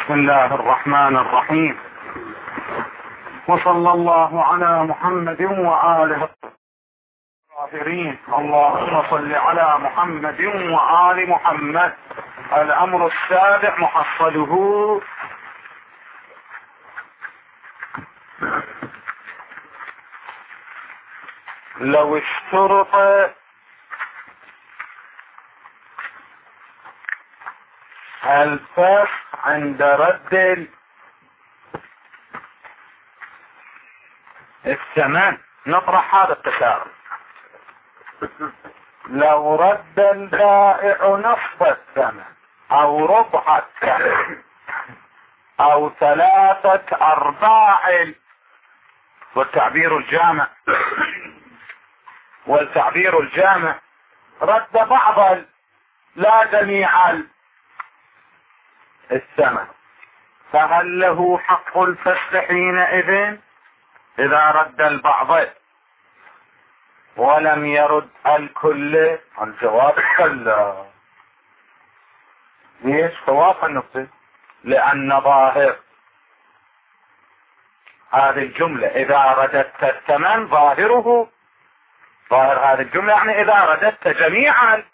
بسم الله الرحمن الرحيم، وصلى الله على محمد وآله الطاهرين. اللهم صل على محمد وآل محمد. الأمر السابع محصله: لو اشترط الفسخ عند رد الثمن، نطرح هذا التساؤل. لو رد البائع نصف الثمن او ربع الثمن او 3/4، والتعبير الجامع رد بعض لا جميع الثمن، فهل له حق الفسخ حينئذ اذا رد البعض ولم يرد الكل؟ الجواب كلا. ليش؟ خواف النقطة، لأن ظاهر هذه الجملة إذا رددت الثمن، ظاهر هذه الجملة يعني إذا رددت جميع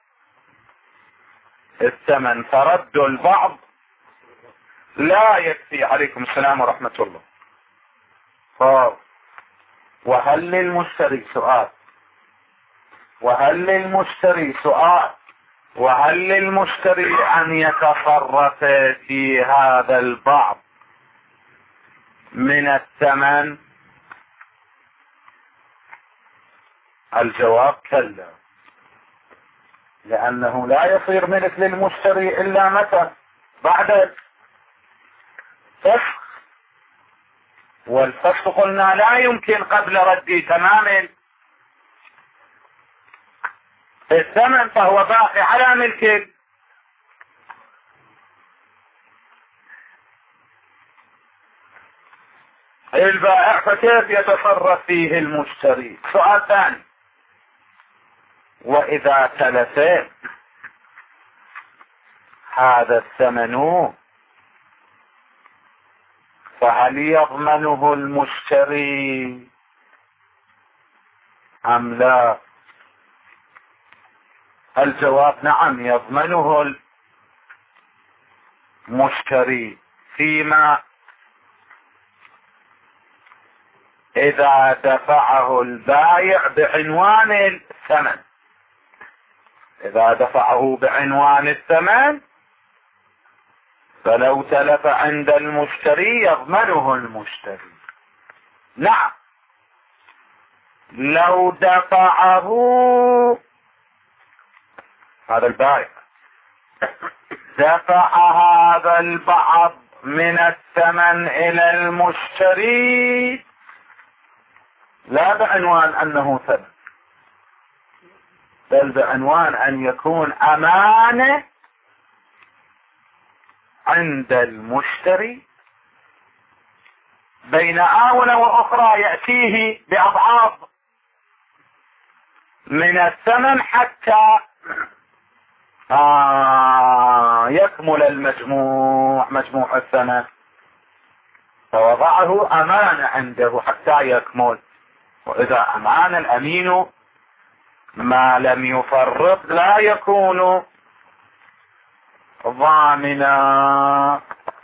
الثمن، فرد البعض لا يكفي. عليكم السلام ورحمة الله. وهل للمشتري أن يتصرف في هذا البعض من الثمن؟ الجواب كلا، لأنه لا يصير ملك للمشتري إلا متى؟ بعد الفسخ، والفسخ قلنا لا يمكن قبل رد تمام الثمن، فهو باقي على ملك البائع، فكيف يتصرف فيه المشتري؟ سؤال ثاني: وإذا تلف هذا الثمن فهل يضمنه المشتري أم لا؟ الجواب نعم، يضمنه المشتري فيما إذا دفعه البائع بعنوان الثمن. إذا دفعه بعنوان الثمن فلو تلف عند المشتري يضمنه المشتري. نعم، لو دفعه هذا البائع، دفع هذا البعض من الثمن إلى المشتري لا بعنوان أنه ثمن، بل بعنوان أن يكون أمانة عند المشتري بين آونة وأخرى، يأتيه بأضعاف من الثمن حتى يكمل مجموع الثمن، فوضعه أمانة عنده حتى يكمل. وإذا أمان الأمين ما لم يفرط لا يكون ضامنا.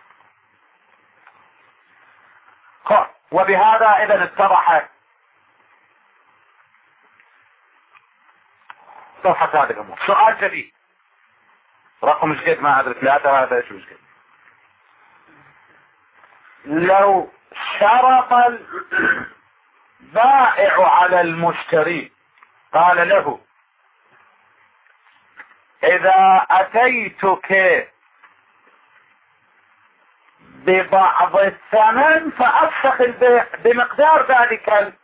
وبهذا إذا اتضح صفحة هذه الأمور. سؤال جديد رقم جديد، ما أدري 3، هذا شو جديد. لو شرط البائع على المشتري، قال له: إذا أتيتك ببعض الثمن فأفسخ البيع بمقدار ذلك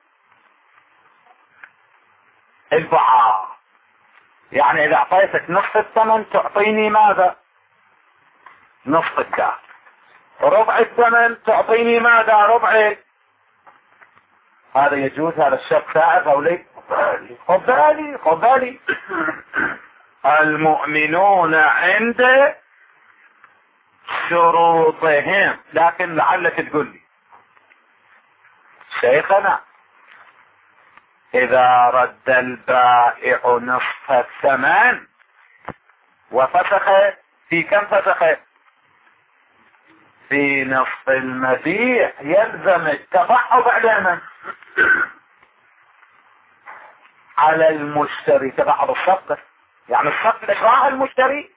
البعض. يعني إذا أعطيتك نصف الثمن تعطيني ماذا؟ نصف الدار. ربع الثمن تعطيني ماذا؟ ربع. هذا يجوز؟ هذا الشرط سائغ أو ليس؟ خذ بالي المؤمنون عند شروطهم. لكن لعلك تقول لي شيخنا اذا رد البائع نصف الثمن وفسخ، في كم فسخ؟ في نصف المبيع، يلزم التبعض على من؟ على المشتري. تبعض الصفقة يعني الصفقة اشتراها المشتري،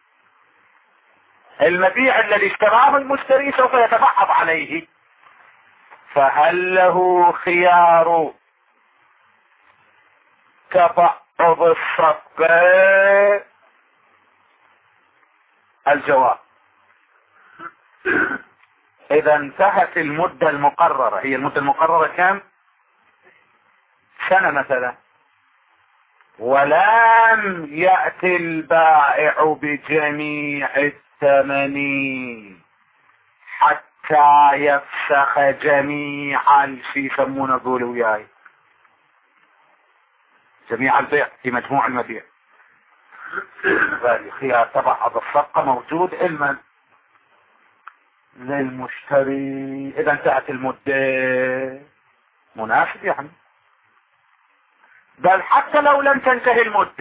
المبيع الذي اشتراه المشتري سوف يتبعض عليه. فهل له خيار تبعض الصفقة؟ الجواب اذا انتهت المدة المقررة. هي المدة المقررة كم؟ سنة مثلا، ولم يأتي البائع بجميع الثمن حتى يفسخ جميع الشيء، يسمونه قولوا وياي جميع البيع في مجموع المبيع. ذلك خيار تبعض الصفقة موجود علما للمشتري. اذا انتهت المدة مناسب يعني، بل حتى لو لم تنتهي المدة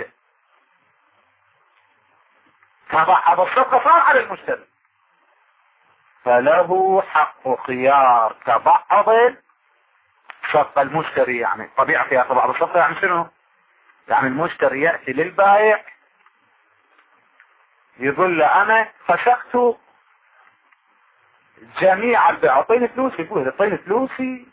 تبعض الصفقة صار على المشتري، فله حق خيار تبعض صفقة المشتري. يعني طبيعة خيار تبعض الصفقة يعني شنو؟ يعني المشتري يأتي للبائع يقول له انا فسخت جميع البيع، اعطيني فلوسي. يقول اعطيني فلوسي،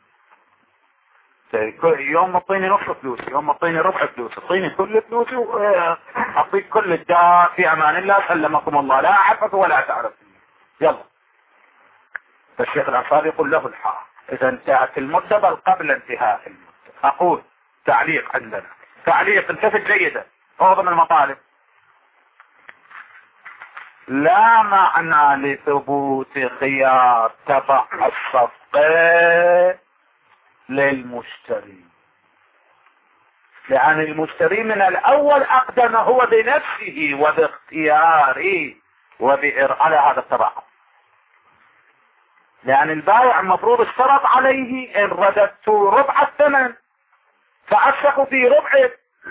يوم اعطيني نص فلوسي، يوم اعطيني ربع فلوسي، اعطيني كل فلوسي واعطيك كل الدار في امان الله، سلمكم الله، لا اعرفك ولا تعرف. يلا. فالشيخ الانصاري يقول له الحق اذا انتهت المدة، بل قبل انتهاء المدة. اقول تعليق عندنا، تعليق التفت جيدا، معظم المطالب لا معنى لثبوت خيار تبع الصفقة للمشتري، لأن المشتري من الأول أقدم هو بنفسه وباختياره على هذا التبع، لأن البائع المفروض اشترط عليه إن رددت ربع الثمن فأفسخ في ربع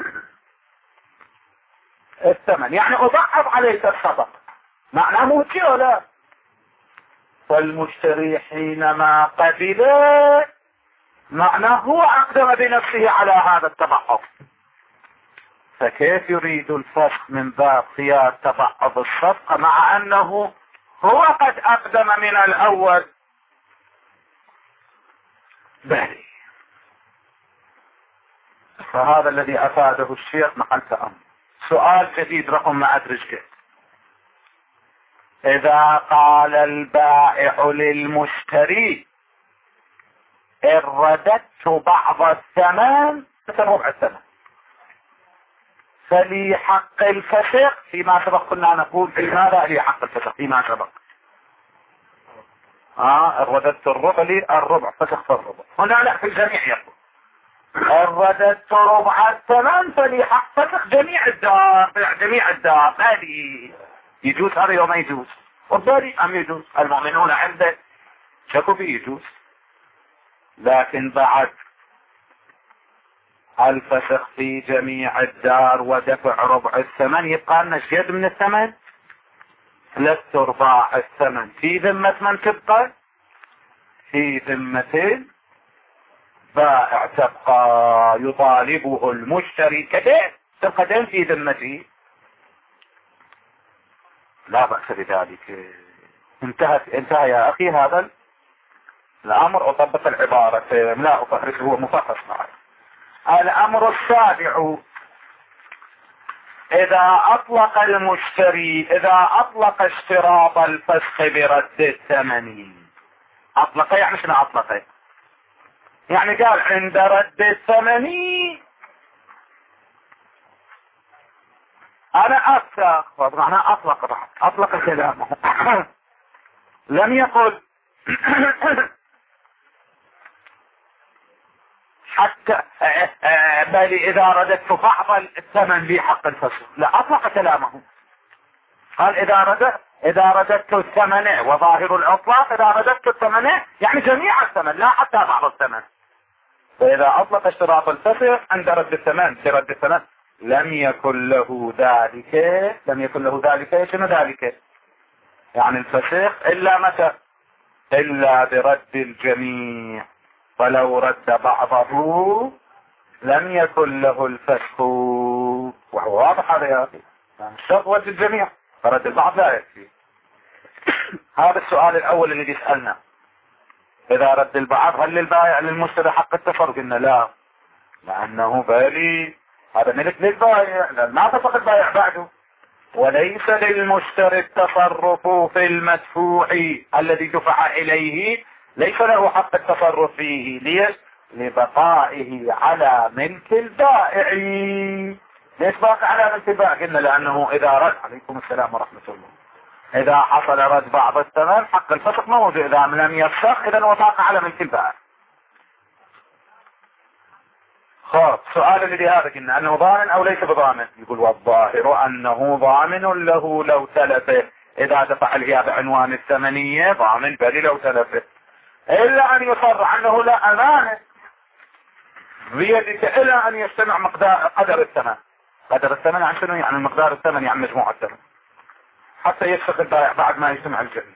الثمن، يعني أضعف عليك الصفقة. معناه موتي ولا؟ فالمشتري حينما قبل معناه هو أقدم بنفسه على هذا التبعض، فكيف يريد الفسخ من باب خيار تبعض الصفقة مع أنه هو قد أقدم من الأول؟ بلي. فهذا الذي أفاده الشيخ محل تأمل. سؤال جديد رقم ما أدري كيف. إذا قال البائع للمشتري إن رددت بعض الثمن مثل ربع الثمن فلي حق الفسخ فيما سبق. كنا نقول في ماذا لي حق الفسخ فيما سبق؟ رددت الربع لي الربع، فسخ الربع. هنا لا، في الجميع يقول إن رددت ربع الثمن فلي حق فسخ جميع الدار. جميع الدار هذه يجوز هذا يوم يجوز، والباري أم يجوز؟ المؤمنون عنده شكوا فيه يجوز، لكن بعد الفسخ في جميع الدار ودفع ربع الثمن يبقى لنا شيء من الثمن، 3/4 الثمن في ذمة من تبقى؟ في ذمة بائع تبقى يطالبه المشتري كدين، تبقى دين في ذمته. لا بأس بذلك. انتهى يا أخي هذا الأمر. أطبق العبارة لا أفهرس، هو مفهرس معي. الأمر السابع، إذا أطلق المشتري، إذا أطلق اشتراط الفسخ برد الثمن. أطلق يعني شنو أطلق؟ يعني قال عند رد الثمن أنا أفسخ، معنى أطلق كلامه. لم يقل حتى بل إذا رددت بعض الثمن لي حق الفسخ، لا، أطلق كلامه. قال إذا رددت اذا رددت الثمن وظاهر الاطلاق اذا رددت الثمن يعني جميع الثمن لا حتى بعض الثمن. فاذا اطلق اشتراط الفسخ عند رد الثمن برد الثمن لم يكن له ذلك شنو ذلك؟ يعني الفسخ الا متى؟ الا برد الجميع. فلو رد بعضه لم يكن له الفسخ. وهو واضح هذا يا اخي، يعني الشرط رد الجميع، فرد البعض لا يكفي. هذا السؤال الاول اللي يسألنا، اذا رد البعض هل للبائع للمشتري حق التصرف؟ قلنا لا، لانه بالي هذا ملك للبائع، ما تصرف البائع بعده، وليس للمشتري التصرف في المدفوع الذي دفع اليه، ليس له حق التصرف فيه. ليش؟ لبقائه على ملك البائع. ليش باقي على ملك البائع؟ قلنا لانه اذا رد، عليكم السلام ورحمة الله، اذا حصل رد بعض الثمن حق الفسخ ما موجود، اذا لم يفسخ اذا هو باقي على ملك البائع. خلاص، سؤال اللي هذا قلنا انه ضامن او ليس بضامن؟ يقول والظاهر انه ضامن له لو تلفه، اذا دفع الهيا بعنوان الثمنية ضامن بل لو تلفه، الا ان يصرح انه لا امانة بيدك الا ان يجتمع قدر الثمن. قدر الثمن عن شنو؟ يعني مقدار الثمن، يعني مجموع الثمن، حتى يفسخ البائع بعد ما يجتمع الجميع.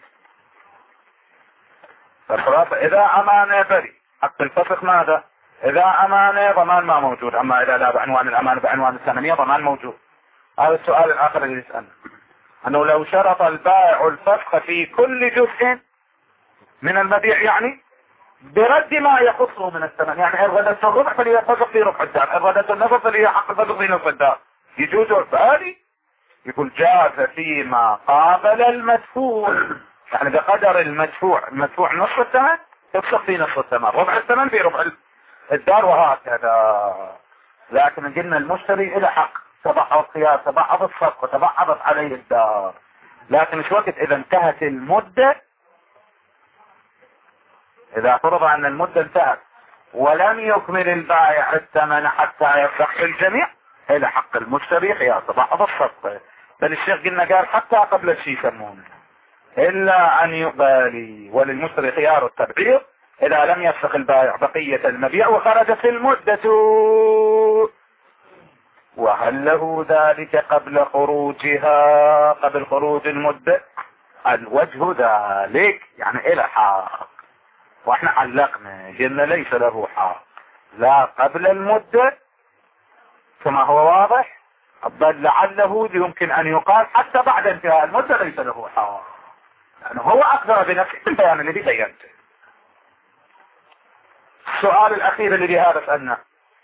فالخلاصة اذا امانة بري، حق الفسخ ماذا؟ اذا امانة ضمان ما موجود، اما اذا لا بعنوان الامانة بعنوان الثمنية ضمان موجود. هذا السؤال الاخر اللي يسألنا، انه لو شرط البائع الفسخ في كل جزء من المبيع، يعني برد ما يخصه من الثمن، يعني ان ردت الربع فليفسخ في ربع الدار، ان ردت النصف فليحق الفسخ في نصف الدار. يجوز البالي؟ يقول جاز فيما قابل المدفوع، يعني بقدر المدفوع نصف الثمن يفسخ في نصف الثمن، ربع الثمن في ربع الدار، وهكذا. لكن قلنا المشتري له حق، تبعض القياس، تبعض الصفقة، تبعضت عليه الدار، لكن مش وقت اذا انتهت المدة، اذا فرض ان المدة انتهت ولم يكمل البائع الثمن حتى يفسخ الجميع، له حق المشتري قياس تبعض الصفقة. بل الشيخ قلنا قال حتى قبل الشيء يسمونه، الا ان يقبالي، وللمشتري خيار التبعيض اذا لم يفسخ البائع بقية المبيع وخرجت المدة. وهل له ذلك قبل خروجها، قبل خروج المدة؟ الوجه ذلك يعني الى حق، واحنا علقنا قلنا ليس له حق لا قبل المدة كما هو واضح، بل لعله يمكن ان يقال حتى بعد انتهاء المدة ليس له حق، لانه هو اقدر بنفسه البيان الذي بينته. السؤال الاخير اللي بهذا سألنا،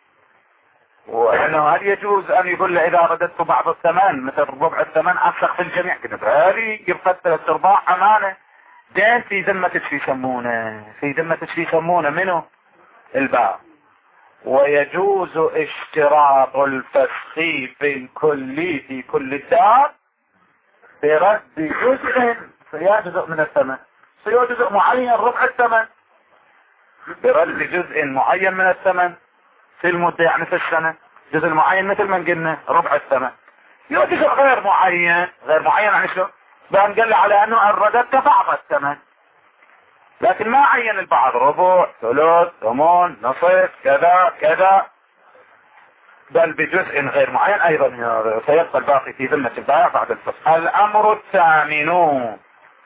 وانه هل يجوز ان يقول له اذا رددت بعض الثمن مثل ربع الثمن افسخ في الجميع؟ قلنا هذه يبقى 3 ارباع امانة دين في ذمة شو يسمونه، في ذمة شو يسمونه منه الباء. ويجوز اشتراط الفسخ في الكل في كل الدار برد جزء، فيا جزء من الثمن، فيا جزء معين ربع الثمن، برد جزء معين من الثمن في المدة، يعني في السنة جزء معين مثل ما قلنا ربع الثمن، يا جزء غير معين يعني شو؟ بان قال على انه رددت بعض الثمن، لكن ما عين البعض، ربع، ثلث، ثمن، نصف، كذا كذا، بل بجزء غير معين ايضا سيبقى الباقي في ذمة البائع بعد الفسخ. الامر الثامن،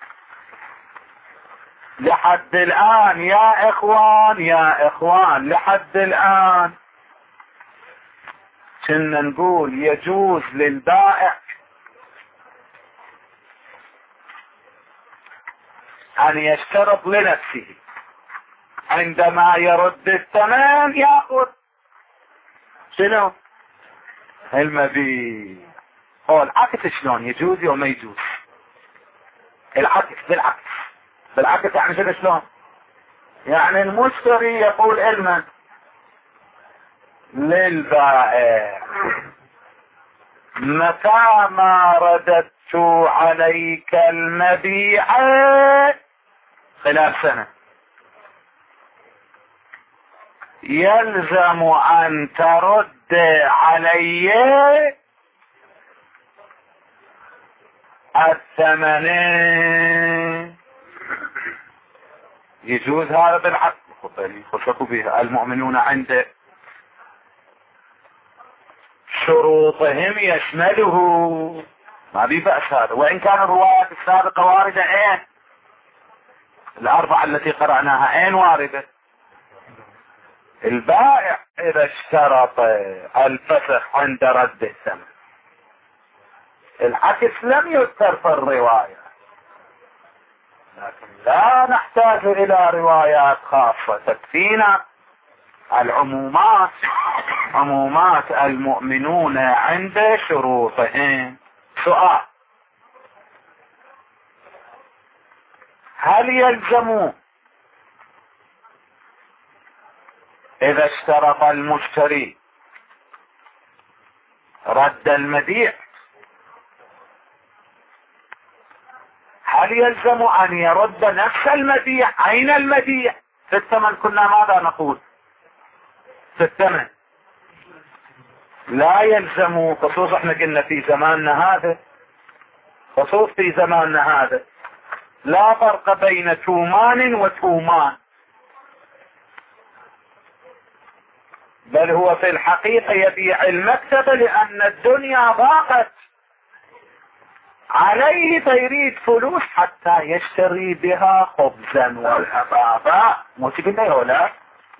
لحد الان يا اخوان لحد الان كنا نقول يجوز للبائع ان يشترط لنفسه عندما يرد الثمن ياخذ شنو؟ المبيع. هو العكس شلون يجوز او ما يجوز؟ العكس بالعكس يعني شنو شلون؟ يعني المشتري يقول المن للبائع متى ما رددت عليك المبيع خلال سنة يلزم ان ترد علي الثمن يجوز هذا بالعقد. خصوصوا بها المؤمنون عند شروطهم يشمله، ما بي بأس هذا، وإن كان الروايات السابقة واردة اين الأربعة التي قرأناها اين واردة. البائع إذا اشترط الفسخ عند رد الثمن، العكس لم يذكر في الرواية، لكن لا نحتاج إلى روايات خاصة تكفينا العمومات، عمومات المؤمنون عند شروطهم. سؤال: هل يلزم إذا اشترط المشتري رد المبيع، هل يلزم أن يرد نفس المبيع عين المبيع في الثمن؟ كنا ماذا نقول في الثمن؟ لا يلزم، خصوص احنا قلنا في زماننا هذا، خصوص في زماننا هذا لا فرق بين تومان وتومان، بل هو في الحقيقة يبيع المكتب لأن الدنيا ضاقت عليه فيريد فلوس حتى يشتري بها خبزا والحبابة، متبنى ولا؟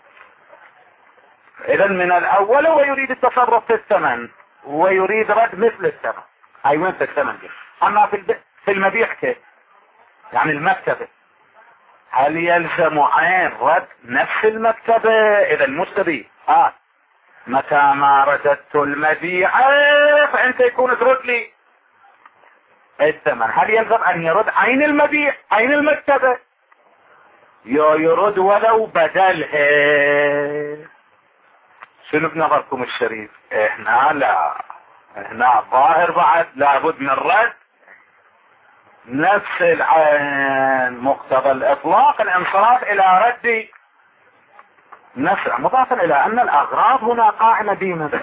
إذا من الأول هو يريد التصرف في الثمن ويريد رد مثل الثمن. أي وين في الثمن دي؟ أما في المبيع كيف؟ يعني المكتبة هل يلزم عين رد نفس المكتبة؟ إذا المشتري متى ما رددت المبيع فأنت يكون ترد لي الثمن، هل يلزم أن يرد عين المبيع عين المكتبة؟ يرد ولو بدلها. شنو بنظركم الشريف؟ احنا لا، احنا ظاهر بعد لابد من رد نفس العين، مقتضى الاطلاق الانصراف الى رد نفس، مضافا الى ان الاغراض هنا قائمة ديما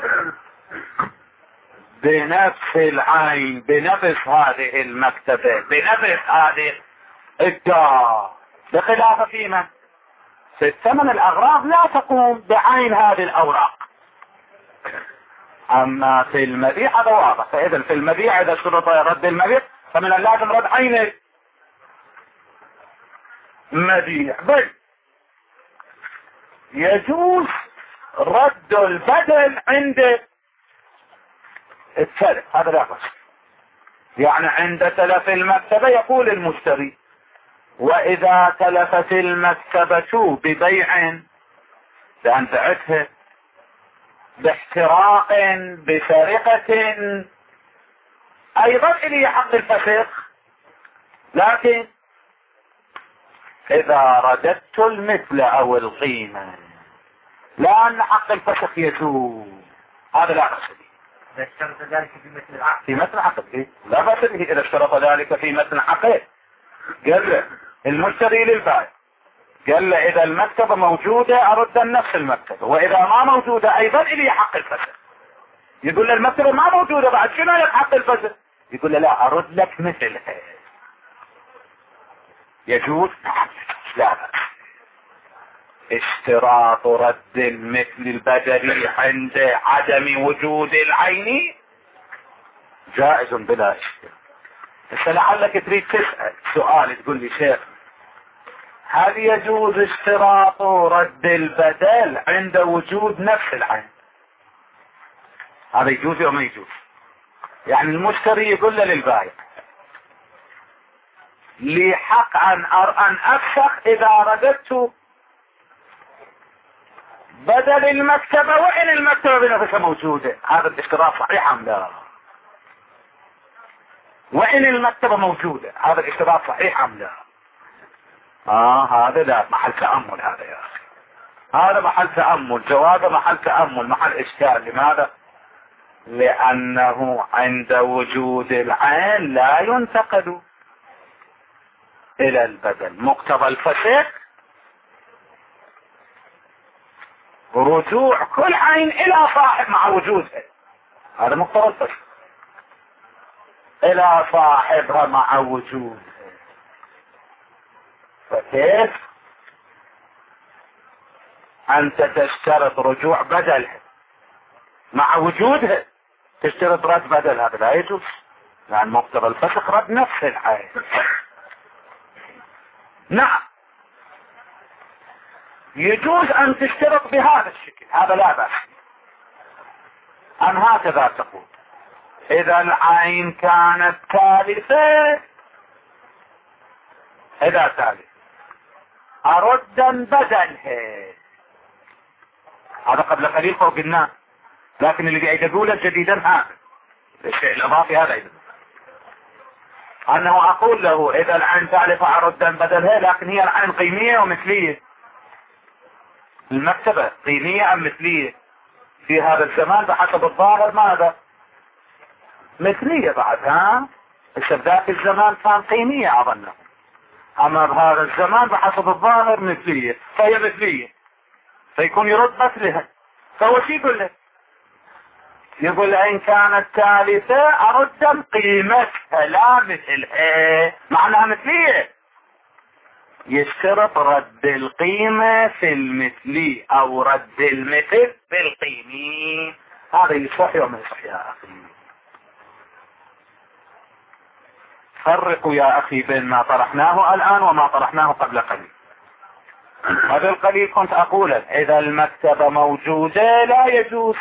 بنفس العين، بنفس هذه المكتبة، بنفس هذه الدار، بخلاف فيما في الثمن الأغراض لا تقوم بعين هذه الأوراق. أما في المبيع هذا واضح، فإذا في المبيع إذا شرط رد المبيع فمن اللازم رد عين المبيع، بل يجوز رد البدل عند التلف، هذا لا بأس. يعني عند تلف المكتبة يقول المشتري: وإذا تلفت المكتبة ببيع، بأن بعتها باحتراق بسرقة، أيضا إلي حق الفسخ، لكن إذا رددت المثل أو القيمة لأن حق الفسخ يجوز، هذا لا بأس به. إذا اشترط ذلك في مثل العقد، في مثل عقد لا بأس به. إذا اشترط ذلك في مثل عقد، قال له المشتري للبائع، قال له إذا المكتبة موجودة أرد نفس المكتبة، وإذا ما موجودة أيضا إلي حق الفسخ. يقول له المكتبة ما موجودة بعد، شنو لك حق الفسخ؟ يقول له لا، أرد لك مثلها. يجوز؟ نعم يجوز، لا بأس. اشتراط رد المثل البدلي عند عدم وجود العين جائز بلا اشكال. بس لعلك تريد تسأل سؤال، تقول لي شيخ هل يجوز اشتراط رد البدل عند وجود نفس العين؟ هذا يجوز او ما يجوز؟ يعني المشتري يقول له للبائع: لي حق أن أفسخ إذا رددت بدل المكتبة وإن المكتبة بنفسها موجودة. هذا الاشتراط صحيح أم لا؟ وإن المكتبة موجودة، هذا الاشتراط صحيح أم لا؟ هذا لا، محل تأمل هذا يا أخي، هذا محل تأمل، جوابه محل تأمل، محل إشكال. لماذا؟ لأنه عند وجود العين لا ينتقل إلى البدل. مقتضى الفسخ رجوع كل عين إلى صاحب مع وجودها، هذا مقتضى الفسخ. الى صاحبها مع وجود، فكيف انت تشترط رجوع بدلها مع وجودها، تشترط رد بدل؟ هذا لا يجوز، لان مقتضى الفسخ رد نفس العين. نعم يجوز ان تشترط بهذا الشكل، هذا لا بأس ان هكذا تقول: اذا العين كانت ثالثة، اذا ثالث اردا بدلها. هذا قبل قليل فوق الناس، لكن اللي قاعد اقوله جديدا هذا الشيء الاضافي، هذا ايضا انه اقول له اذا العين ثالثة اردا بدلها، لكن هي العين قيمية ومثلية، المكتبة قيمية ام مثلية في هذا الزمان بحسب الظاهر؟ ماذا؟ مثلية بعد. ها ذاك الزمان كان قيمية اظن، اما بهذا الزمان بحسب الظاهر مثلية، فهي مثلية، فيكون يرد مثلها. فهو شي يقول لك؟ يقول ان كانت ثالثة ارد قيمتها لا مثلها، معناها مثلية. يشترط رد القيمة في المثلي او رد المثل في القيمي. هذا يصح وما يصح يا اخي؟ فرقوا يا اخي بين ما طرحناه الان وما طرحناه قبل قليل. قبل قليل كنت اقول اذا المكتبة موجودة لا يجوز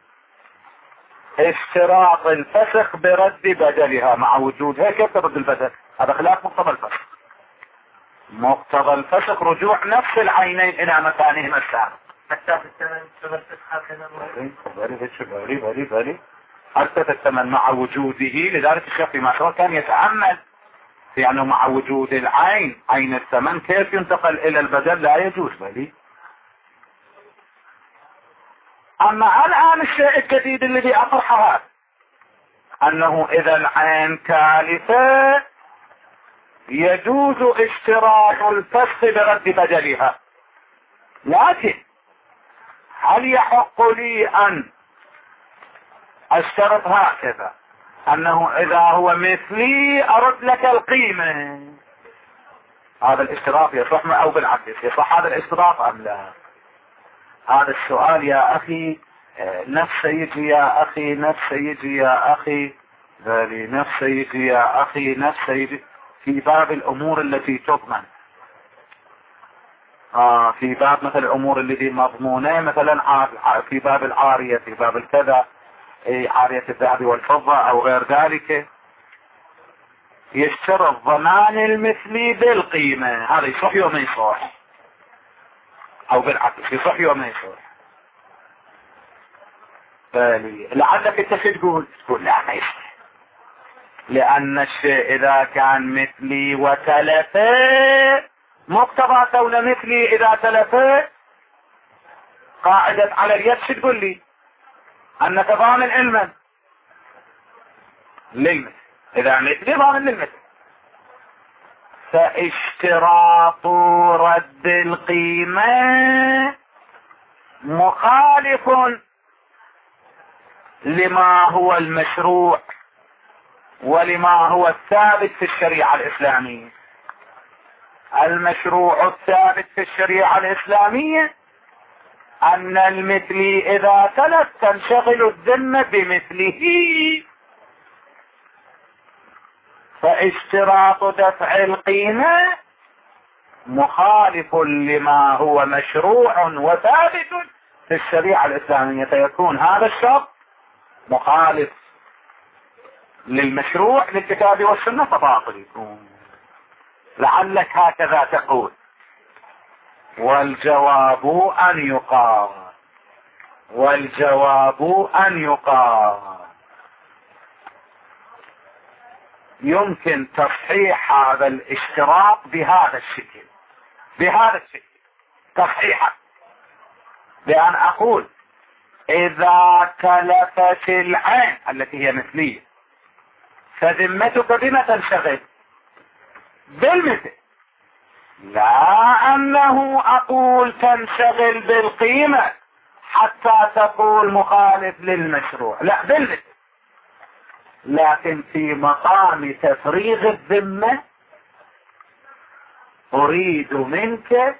اشتراط الفسخ برد بدلها مع وجودها. كيف ترد البدل؟ هذا خلاف مقتضى الفسخ. مقتضى الفسخ رجوع نفس العينين الى مكانهما السابق. حتى في الثمن تمسك هكذا حتى الثمن مع وجوده. لذلك الشيخ فيما سوى كان يتأمل في انه مع وجود العين عين الثمن كيف ينتقل الى البدل، لا يجوز بلي. اما الان الشيء الجديد الذي اطرحه هذا انه اذا العين ثالثة يجوز اشتراط الفسخ برد بدلها، لكن هل يحق لي ان اشترط هكذا انه اذا هو مثلي ارد لك القيمة؟ هذا الاشتراط يصح او بالعكس يصح هذا الاشتراط ام لا؟ هذا السؤال يا اخي نفسه يجي يا اخي، نفسه يجي يا اخي، ذلي نفسه يجي يا اخي، نفسه يجي في باب الامور التي تضمن. في باب مثل الامور التي مضمونة، مثلا في باب العارية، في باب الكذا، عارية الذهب والفضة او غير ذلك، يشترط ضمان المثلي بالقيمة. هذا يصح وما يصح؟ او بالعكس يصح وما يصح؟ لعلك انت تقول لا ما يصح، لان الشيء اذا كان مثلي وتلفه، مقتضى كون مثلي اذا تلفه قاعدة على اليد شو تقول لي؟ انك ضامن علما للمثل، اذا مثلي ضامن للمثل. فاشتراط رد القيمة مخالف لما هو المشروع ولما هو الثابت في الشريعة الإسلامية. المشروع الثابت في الشريعة الإسلامية أن المثلي إذا تلف تنشغل الذمة بمثله، فاشتراط دفع القيمة مخالف لما هو مشروع وثابت في الشريعة الإسلامية، فيكون هذا الشرط مخالف للمشروع للكتاب والسنة فباطل يكون. لعلك هكذا تقول. والجواب أن يقال، والجواب أن يقال يمكن تصحيح هذا الاشتراط بهذا الشكل، بهذا الشكل تصحيحا، بأن أقول إذا تلفت العين التي هي مثلية فذمتك بما تنشغل؟ بالمثل. لا أنه أقول تنشغل بالقيمة حتى تقول مخالف للمشروع، لا بالمثل. لكن في مقام تفريغ الذمة أريد منك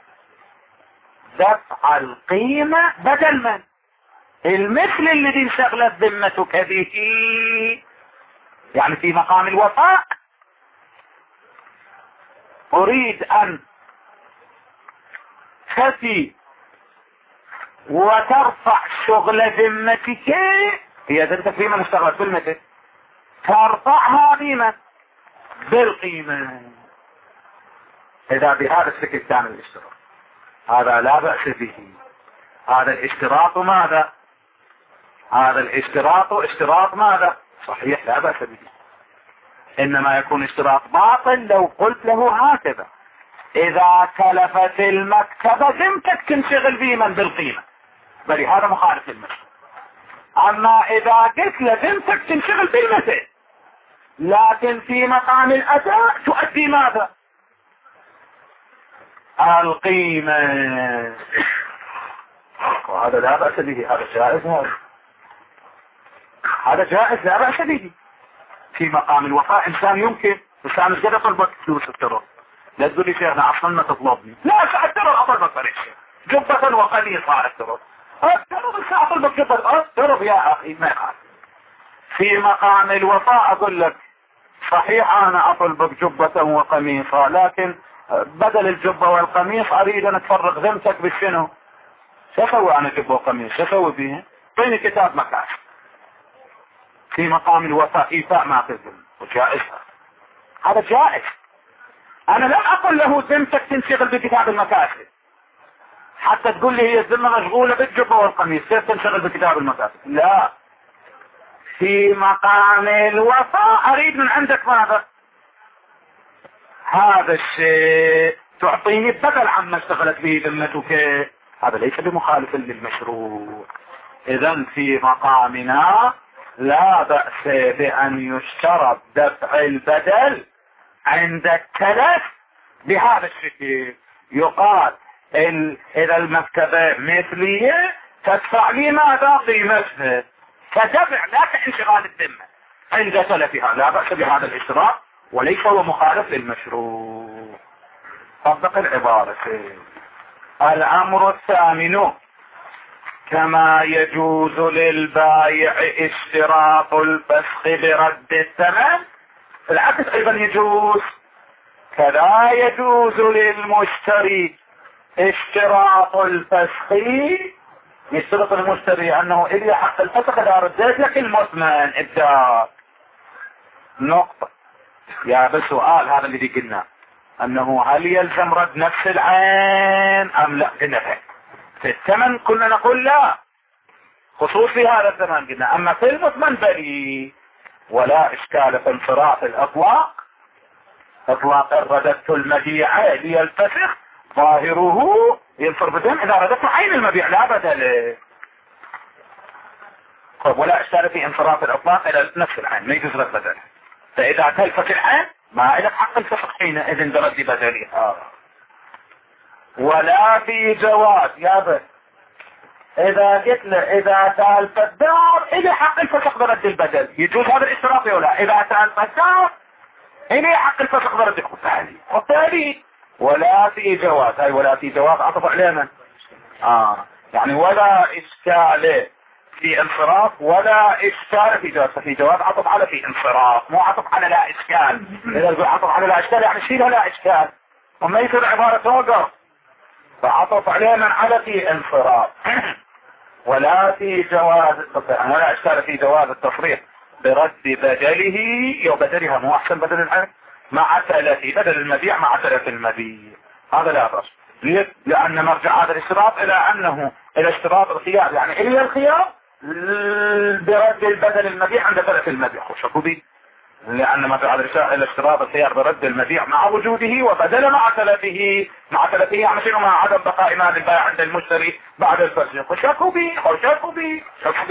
دفع القيمة بدل من المثل الذي انشغلت ذمتك به، يعني في مقام الوفاء أريد أن تفي وترفع شغل ذمتك، هي ذمتك في من اشتغلت ذمتك، ترفعها بمن؟ بالقيمة. إذا بهذا الشكل كان الاشتراط، هذا لا بأس به. هذا الاشتراط ماذا؟ هذا الاشتراط اشتراط ماذا؟ صحيح لا بأس به. إنما يكون اشتراط باطل لو قلت له هكذا: إذا تلفت المكتبة ذمتك تنشغل بمن؟ بالقيمة، بل هذا مخالف للمشروع. أما إذا قلت له ذمتك تنشغل بالمثل، لكن في مقام الأداء تؤدي ماذا؟ القيمة، وهذا لا بأس به، هذا جائز، هذا جائز لا بأس به. في مقام الوفاء إنسان يمكن إنسان مش قادر يطلبك فلوس الترى، لا تقول لي شيخنا أصلا ما تطلبني، لا سأترى أطلبك فريق جبة وقميص الترى، بس أطلبك جبة الترى يا أخي ما يخالف. في مقام الوفاء أقول لك صحيح أنا أطلبك جبة وقميصا، لكن بدل الجبة والقميص أريد أن أتفرغ ذمتك بالشنو؟ شسوي أنا جبة وقميص، شسوي فيه؟ طيني كتاب مكاسب. في مقام الوفاء إيفاء ما تزم وجائز، هذا جائز. أنا لم أقل له ذمتك تنشغل بكتاب المكاسب حتى تقول لي هي الذمة مشغولة بالجبة والقميص، كيف تنشغل بكتاب المكاسب؟ لا، في مقام الوفاء أريد من عندك ماذا؟ هذا الشيء تعطيني بدل عما اشتغلت به ذمتك، هذا ليس بمخالف للمشروع. إذن في مقامنا لا بأس بأن يشترط دفع البدل عند التلف بهذا الشكل. يقال إذا المكتبة مثلية تدفع لي ماذا؟ قيمتها كدفع لا كانشغال الذمة عند تلفها، لا بأس بهذا الاشتراط وليس هو مخالف للمشروع. طبق العبارة. الأمر الثامن: كما يجوز للبائع اشتراط الفسخ برد الثمن، العكس أيضا يجوز. كذا يجوز للمشتري اشتراط الفسخ، يشترط المشتري أنه إذا حق الفسخ إذا رديت لك المثمن الدار. نقطة. يا بسؤال هذا الذي قلنا أنه هل يلزم رد نفس العين أم لا؟ قلنا في الثمن كنا نقول لا، خصوص في هذا الزمان قلنا. أما في المثمن بلي، ولا إشكال في انصراف الأطلاق. إطلاق رددت المبيع ليلفسخ ظاهره ينصرف الدم إذا رددت عين المبيع لا بدل. ولا إشكال في انصراف الأطلاق إلى نفس العين، ما يجوز رد بدل. فإذا تلفت العين ما إلك حق الفسخ حينئذ برد بدلها. ولا في جواز يا بس إذا قلت له إذا تالف الدار إلي حق الفسخ برد البدل، يجوز هذا الاشتراط ولا؟ إذا تالف الدار إلي حق الفسخ برد البدل. والتالي ولا في جواز، أي ولا في جواز عطف عليه من؟ يعني ولا إشكال في انصراف ولا إشكال في جواز. في جواز عطف على في انصراف، مو عطف على لا إشكال. إذا يقول عطف على لا إشكال يعني شيلها لا إشكال، وما يصير عبارة توقف، فعطف عليه من على في انصراف. ولا في جواز ولا إشكال في جواز التصريح برد بدله، بدلها مو أحسن بدل العين مع تلف بدل المبيع مع تلف المبيع، هذا لا بأس. ليه؟ لأن مرجع هذا الاشتراط إلى أنه إلى اشتراط الخيار، يعني إلى الخيار برد البدل المبيع عند تلف المبيع. شكوا بي، لأن مرجع هذا إلى اشتراط الخيار برد المبيع مع وجوده وبدل مع تلفه يعني شنو؟ مع عدم بقاء مال البائع عند المشتري بعد الفسخ. شكوا بي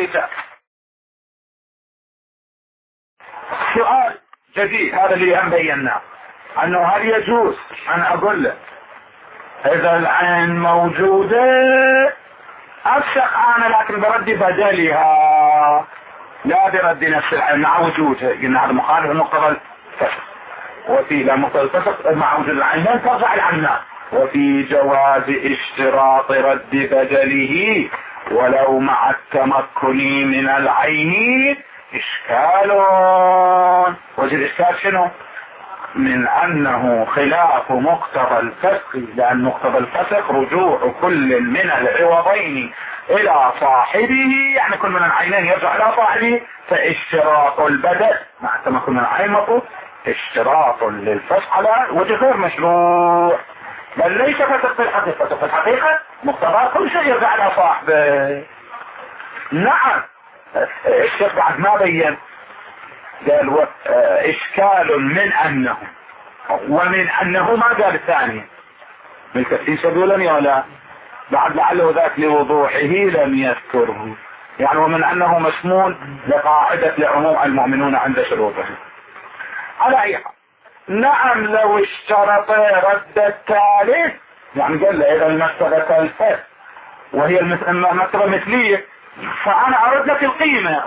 سؤال جديد هذا اللي هم بيناه، أنه هل يجوز أن أقول له إذا العين موجودة أفسخ أنا لكن برد بدلها، لا برد نفس العين مع وجودها، قلنا هذا مخالف لمقتضى الفسق. وفي لا مقتضى الفسق مع وجود العينين ترجع العينان. وفي جواز اشتراط رد بدله ولو مع التمكن من العين إشكال. وجه الإشكال شنو؟ من أنه خلاف مقتضى الفسق، لأن مقتضى الفسق رجوع كل من العوضين إلى صاحبه، يعني كل من العينين يرجع إلى صاحبه. فاشتراط البدل مع التمكن من العين مطلوب، اشتراط للفسق على وجه غير مشروع، بل ليس فسق في الحقيقة. في الحقيقة مقتضى كل شيء يرجع إلى صاحبه. نعم الشيخ بعد ما بين قال اشكال من انه، ومن انه ما قال الثاني من كثير سبيلا ولا بعد لعله ذاك لوضوحه لم يذكره، يعني ومن انه مشمول لقاعدة لعموم المؤمنون عند شروطهم. على اي حال نعم لو اشترط رد الثالث، يعني قال له اذا المكتبة الفس وهي المكتبة مثلية فانا ارد لك القيمة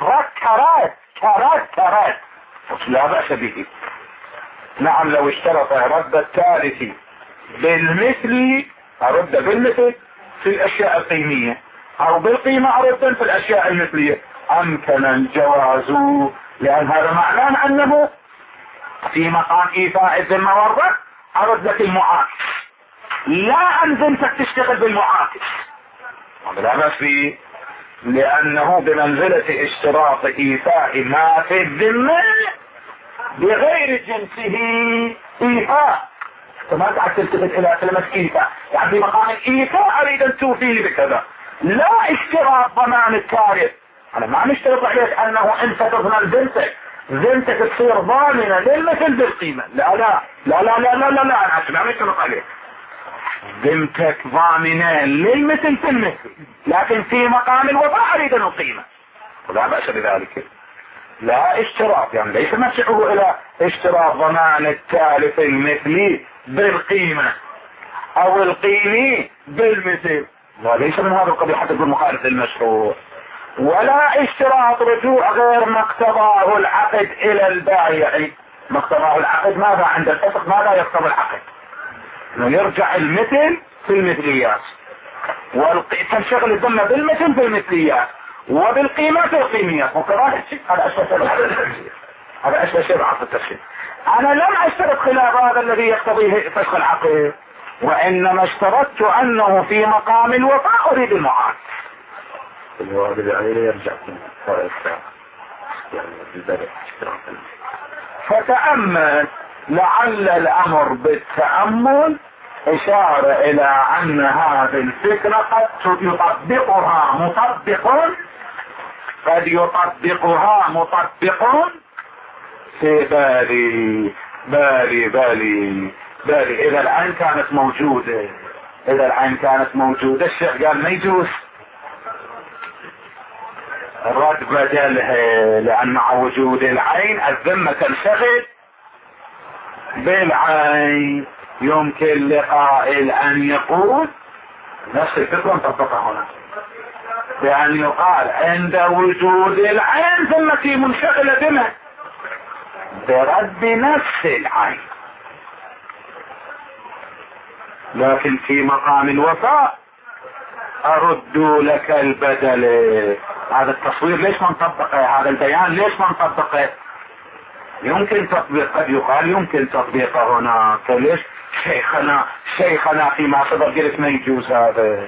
كرات لا بأس به. نعم لو اشترط رد الثالث بالمثل ارد بالمثل في الاشياء القيمية، او بالقيمة ارد في الاشياء المثلية، امكن الجواز، لان هذا معناه انه في مقام ايفاء الذمة والرد ارد لك المعاكس، لا انزلتك تشتغل بالمعاكس، لا بأس به، لانه بمنزلة اشتراط ايفاء ما في الذمة بغير جنسه ايفاء. فما قاعد تلتفت الى كلمة ايفاء، يعني بمقام الايفاء اريد ان توفي بكذا، لا اشتراط ضمان التارك. انا ما نشترط عليك انه انت تضمن ذمتك تصير ضامنة للمثل بالقيمة، لا لا لا لا لا لا لا, لا. انا ما نشترط عليك ذمتك ضامنة للمثل في المثل، لكن في مقام الوفاء اريد ان القيمة، ولا بأس بذلك. لا اشتراط، يعني ليس مرجعه الى اشتراط ضمان التالف المثلي بالقيمة او القيمي بالمثل، لا ليس من هذا القبيل حتى يكون مخالف للمشروع. ولا اشتراط رجوع غير ما اقتضاه العقد الى البائع. ما اقتضاه العقد ماذا عند الفسق؟ ماذا يقتضي العقد؟ انه يرجع المثل في المثليات، تنشغل الذمة بالمثل في المثليات وبالقيمة في القيميات. وكذلك هذا أشبه شيء بعض التفسير. أنا لم أشترط خلاف هذا الذي يقتضيه فسخ العقد، وإنما اشترطت أنه في مقام الوفاء أريد المعاد. فتأمل، لعل الأمر بالتأمل إشارة إلى أن هذه الفكرة قد يطبقها مطبق في بالي إذا العين كانت موجودة الشيخ قال ما يجوز رد بدلها، لأن مع وجود العين الذمة تنشغل بالعين. يمكن لقائل أن يقول نفس الفكرة نطبقها هنا، بأن يقال عند وجود العين ذمتي منشغلة بما برد نفس العين، لكن في مقام الوفاء أرد لك البدل. هذا التصوير ليش ما نطبقه؟ هذا البيان ليش ما نطبقه؟ يمكن تطبيق، قد يقال يمكن تطبيقه هنا. ليش شيخنا فيما سبق قلت ما يجوز هذا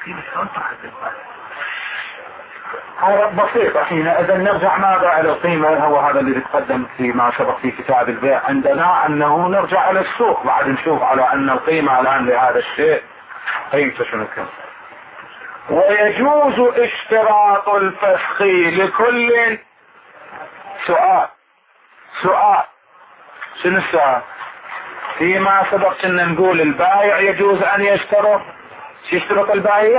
بسيط. حينئذ نرجع ماذا على القيمة؟ هو هذا اللي يتقدم فيما سبق في كتاب البيع عندنا، انه نرجع على السوق بعد نشوف على ان القيمة الان لهذا الشيء قيمته شنو كان. ويجوز اشتراط الفسخ لكل سؤال شنو السؤال؟ فيما سبق كنا نقول البائع يجوز ان يشترط البائع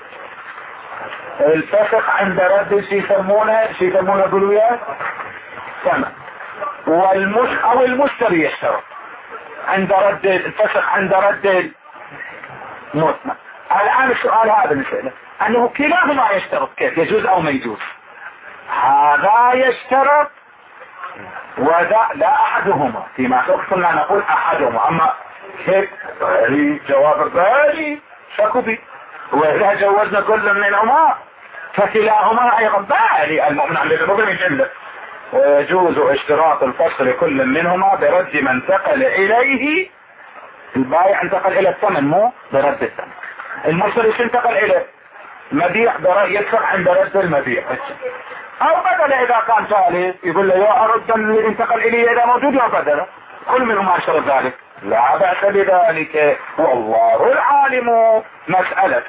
الفسخ عند رد يسمونه بلويات ثمن، او المشتري يشترط عند رد الفسخ عند رد المثمن. الان السؤال هذا نسأله انه كلاهما يشترط، كيف يجوز او ما يجوز؟ هذا يشترط وذا لا احدهما، فيما قلنا نقول احدهما، اما هيك جواب بالي شكو بي، واذا جوزنا كل منهما فكلاهما ايضا بالي المؤمن عند المؤمن جنة، ويجوز اشتراط الفصل كل منهما برد من انتقل اليه. البائع انتقل الى الثمن مو برد الثمن، المشتري انتقل اليه مبيع يدفع عند رد المبيع، او بدل اذا كان ثالث يقول له يا ارد اللي انتقل الي اذا موجود يا بدله، كل منهما اشترط ذلك لا بأس بذلك، والله العالم. مسألة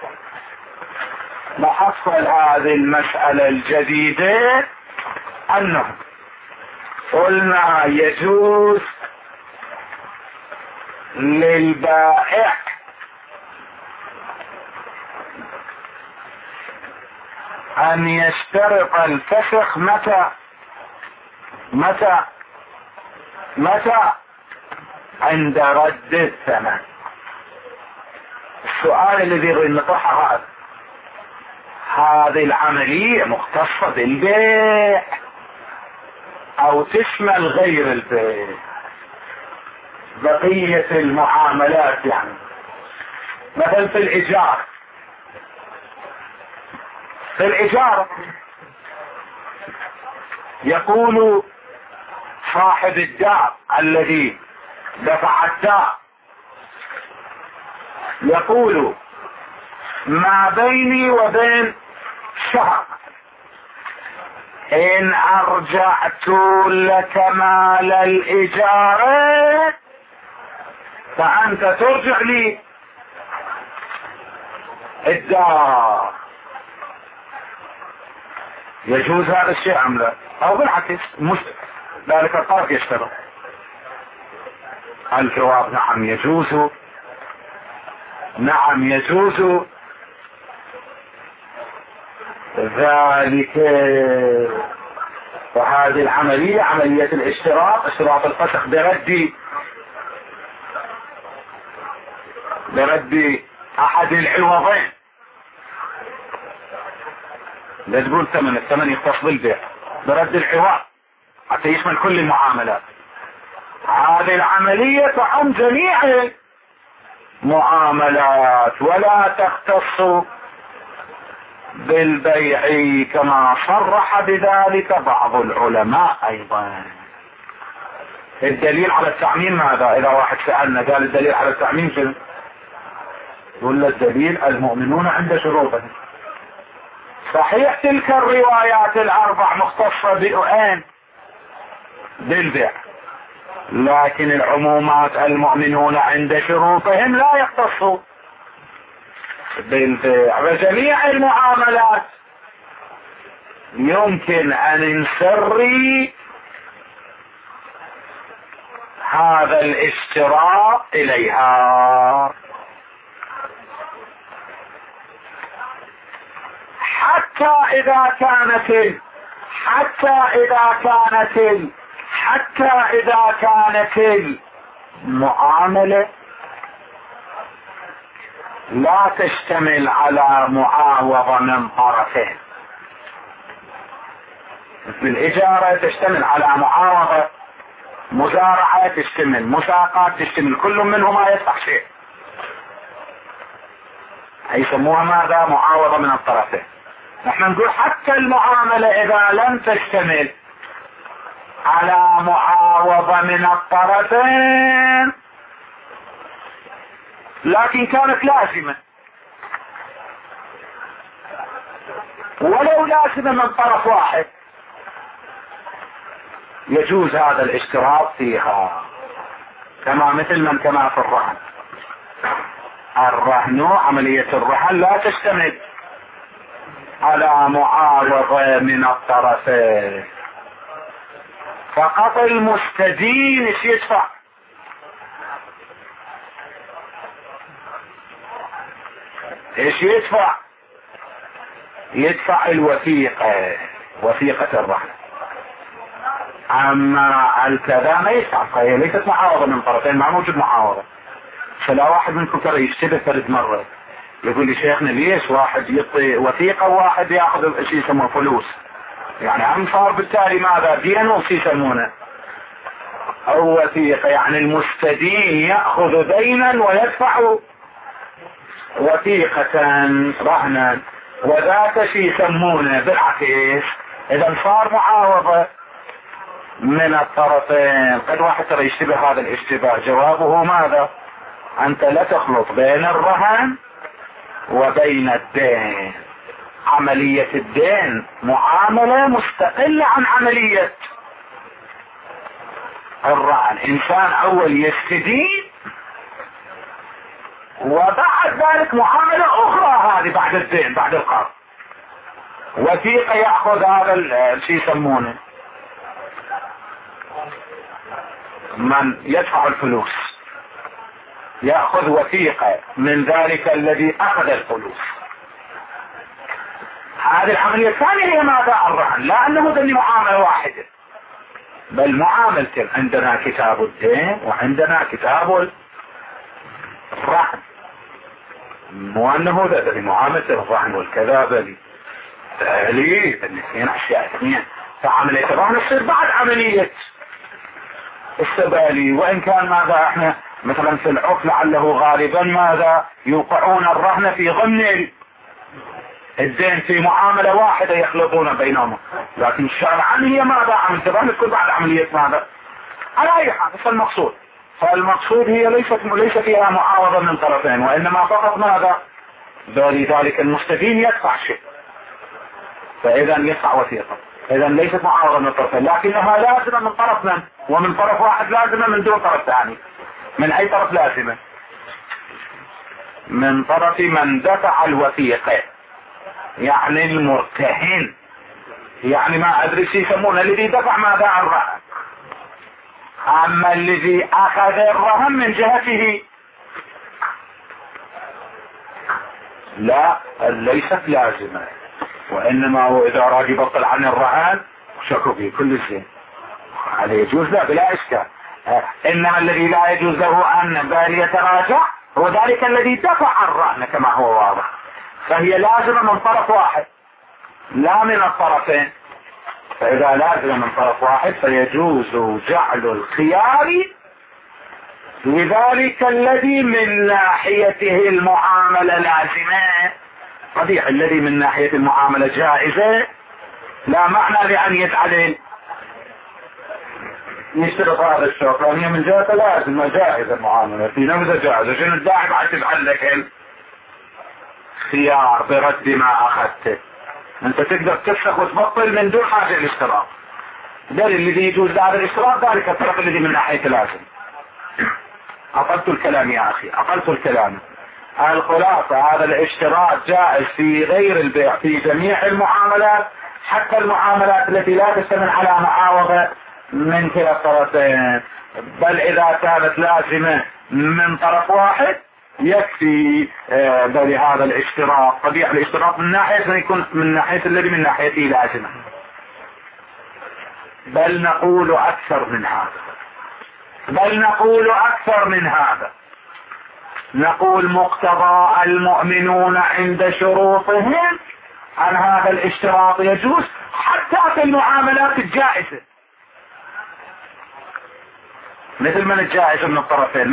نحصل هذه المسألة الجديدة انه قلنا يجوز للبائع ان يشترط الفسخ متى عند رد الثمن. السؤال الذي نطرحه هذه العملية مختصة بالبيع او تشمل غير البيع، بقية المعاملات، يعني مثلا في الإجارة يقول صاحب الدار الذي دفع الدار يقول ما بيني وبين شهر إن أرجعت لك مال الإجارة فأنت ترجع لي الدار. يجوز هذا الشيء أم لا؟ أو بالعكس ذلك الطرف يشترط. الجواب نعم يجوز، نعم يجوز ذلك. وهذه العملية عملية الاشتراط، اشتراط الفسخ برد احد العوضين. لا تقول الثمن يختص بالبيع، برد العوض حتى يشمل كل المعاملات. هذه العملية تعم جميع المعاملات ولا تختص بالبيع كما صرح بذلك بعض العلماء ايضا. الدليل على التعميم ماذا؟ اذا واحد سألنا قال الدليل على التعميم شنو؟ يقول الدليل المؤمنون عند شروطهم. صحيح تلك الروايات الاربع مختصة بالبيع، لكن العمومات المؤمنون عند شروطهم لا يختصوا بالبيع، وجميع المعاملات يمكن ان نسري هذا الاشتراط اليها، حتى اذا كانت المعاملة لا تشتمل على معاوضة من طرفين. مثل الإجارة تشتمل على معاوضة، مزارعة تشتمل، مساقات تشتمل، كل منهما يدفع شيء، يسموها ماذا؟ معاوضة من الطرفين. نحن نقول حتى المعاملة إذا لم تشتمل على معاوضة من الطرفين لكن كانت لازمة، ولو لازمة من طرف واحد، يجوز هذا الاشتراط فيها، كما في الرهن. الرهن عملية الرهن لا تشتمل على معاوضة من الطرفين، فقط المستدين ايش يدفع؟ يدفع الوثيقة، وثيقة الرهن. اما الكذا ما يدفع، فهي ليست معاوضة من طرفين، ما موجود معاوضة. فلا واحد منكم ترى يشتبه ثلاث مرة يقول لي شيخنا ليش واحد يعطي وثيقة وواحد ياخذ شيء يسموه فلوس؟ يعني هم صار بالتالي ماذا؟ دين وش يسمونه؟ او وثيقة. يعني المستدين يأخذ دينا ويدفع وثيقة رهنا، وذاك شي يسمونه بالعكس. اذا صار معاوضة من الطرفين. قد واحد ترى يشتبه هذا الاشتباه، جوابه ماذا؟ انت لا تخلط بين الرهن وبين الدين. عملية الدين معاملة مستقلة عن عملية الرهن. انسان اول يستدين وبعد ذلك معاملة اخرى هذه بعد الدين بعد القرض، وثيقة يأخذ هذا الشيء يسمونه من يدفع الفلوس، يأخذ وثيقة من ذلك الذي أخذ الفلوس. هذه العملية الثانية هي ماذا؟ الرهن. لا أنه ذني معاملة واحدة، بل معاملتين. عندنا كتاب الدين وعندنا كتاب الرهن، مو أنه ذني معاملة الرهن والكذا بلي الاثنين أشياء اثنين. فعملية الرهن تصير بعد عملية السبالي. وإن كان ماذا احنا مثلا في العرف لعله غالبا ماذا يوقعون الرهن في ضمن الدين في معاملة واحدة يخلطون بينهما، لكن شرعا هي ماذا؟ عملية الرهن تكون بعد عملية ماذا؟ على أي حال فالمقصود. فالمقصود هي ليس فيها معاوضة من طرفين، وإنما فقط ماذا؟ ذلك المستدين يدفع شيء، فإذا يدفع وثيقة. إذا ليست معاوضة من طرفين، لكنها لازمة من طرف من؟ ومن طرف واحد لازمة من دون طرف ثاني. من أي طرف لازمة؟ من طرف من دفع الوثيقة، يعني المرتهن. يعني ما أدري شو يسمونه الذي دفع ماذا؟ الرهن. أما الذي أخذ الرهن من جهته لا، ليست لازمة، وإنما هو إذا راد يبطل عن الرهن شكوا فيه كل شيء هذا يجوز لا بلا إشكال. إنما الذي لا يجوز له أن بل يتراجع هو ذلك الذي دفع الرهن كما هو واضح. فهي لازمة من طرف واحد لا من الطرفين. فإذا لازم من طرف واحد فيجوز جعل الخيار لذلك الذي من ناحيته المعاملة لازمة. صحيح الذي من ناحية المعاملة جائزة لا معنى لأن يجعل يشترط هذا الشرط، لأن هي من جهة لازمة جائزة المعاملة في نفسها جائزة. شنو الداعي بعد تفعل لك الخيار برد ما أخذته؟ أنت تقدر تفسخ وتبطل من دون حاجة الاشتراط. دليل الذي يجوز هذا الاشتراط ذلك الطرف الذي من ناحية لازم. أقلت الكلام يا أخي، أقلت الكلام. الخلاصة هذا الاشتراط جائز في غير البيع في جميع المعاملات، حتى المعاملات التي لا تشتمل على معاوضة من كلا الطرفين، بل إذا كانت لازمة من طرف واحد يكفي بهذا الاشتراط. طبيعي الاشتراط من ناحية يكون من ناحية الذي من ناحيته لازمة. بل نقول أكثر من هذا، نقول مقتضى المؤمنون عند شروطهم أن هذا الاشتراط يجوز حتى في المعاملات الجائزة. مثل من الجائزة من الطرفين،